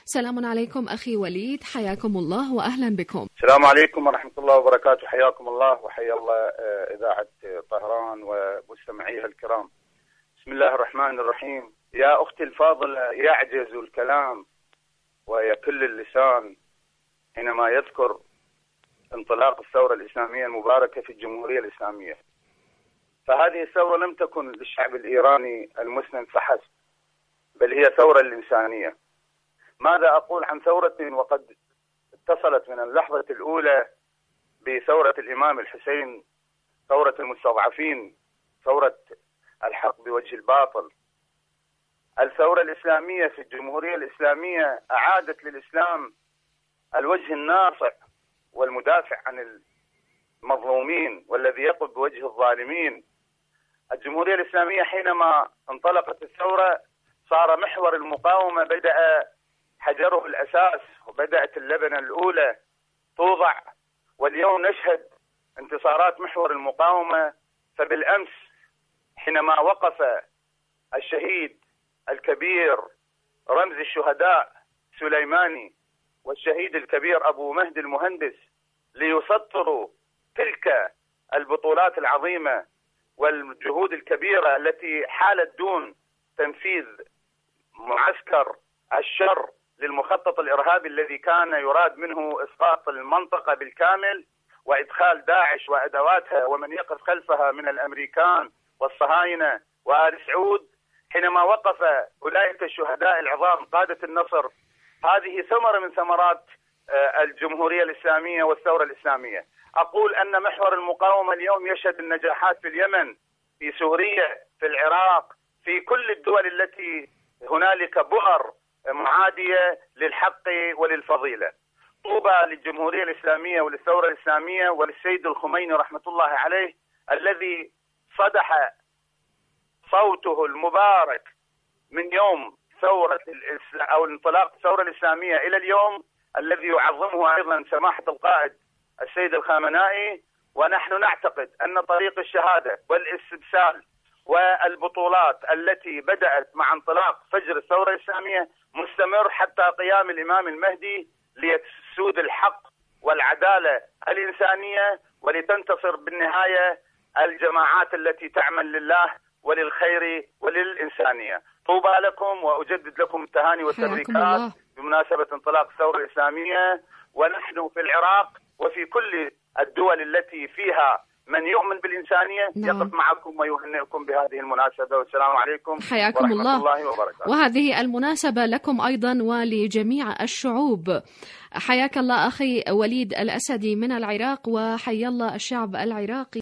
سلام عليكم أخي وليد، حياكم الله وأهلا بكم. السلام عليكم ورحمة الله وبركاته، حياكم الله وحيا الله إذاعة طهران ومستمعيها الكرام. بسم الله الرحمن الرحيم. يا أختي الفاضلة، يعجز الكلام ويكل اللسان حينما يذكر انطلاق الثورة الإسلامية المباركة في الجمهورية الإسلامية. فهذه الثورة لم تكن للشعب الإيراني المسلم فحسب، بل هي ثورة الإنسانية. ماذا أقول عن ثورة وقد اتصلت من اللحظة الأولى بثورة الإمام الحسين، ثورة المستضعفين، ثورة الحق بوجه الباطل. الثورة الإسلامية في الجمهورية الإسلامية أعادت للإسلام الوجه الناصع والمدافع عن المظلومين والذي يقف بوجه الظالمين. الجمهورية الإسلامية حينما انطلقت الثورة صار محور المقاومة بدأ حجره الأساس، وبدأت اللبنة الأولى توضع، واليوم نشهد انتصارات محور المقاومة. فبالأمس حينما وقف الشهيد الكبير رمز الشهداء سليماني والشهيد الكبير أبو مهدي المهندس ليسطروا تلك البطولات العظيمة والجهود الكبيرة التي حالت دون تنفيذ معسكر الشر للمخطط الإرهابي الذي كان يراد منه إسقاط المنطقة بالكامل وإدخال داعش وأدواتها ومن يقف خلفها من الأمريكان والصهاينة وآل سعود. حينما وقف أولئك الشهداء العظام قادة النصر، هذه ثمرة من ثمرات الجمهورية الإسلامية والثورة الإسلامية. أقول أن محور المقاومة اليوم يشهد النجاحات في اليمن، في سوريا، في العراق، في كل الدول التي هنالك بؤر معادية للحق وللفضيلة. طوبى للجمهورية الإسلامية وللثورة الإسلامية وللسيد الخميني رحمة الله عليه الذي صدح صوته المبارك من يوم ثورة أو انطلاق الثورة الإسلامية إلى اليوم، الذي يعظمه أيضا سماحة القائد السيد الخامنائي. ونحن نعتقد أن طريق الشهادة والاستبسال والبطولات التي بدأت مع انطلاق فجر الثورة الإسلامية مستمر حتى قيام الإمام المهدي ليسود الحق والعدالة الإنسانية، ولتنتصر بالنهاية الجماعات التي تعمل لله وللخير وللإنسانية. طوبى لكم، وأجدد لكم التهاني والتبريكات بمناسبة انطلاق الثورة الإسلامية. ونحن في العراق وفي كل الدول التي فيها من يؤمن بالإنسانية يقف معكم ويهنئكم بهذه المناسبة. والسلام عليكم حياكم ورحمة الله وبركاته. وهذه المناسبة لكم أيضا ولجميع الشعوب. حياك الله أخي وليد الأسدي من العراق، وحيا الله الشعب العراقي.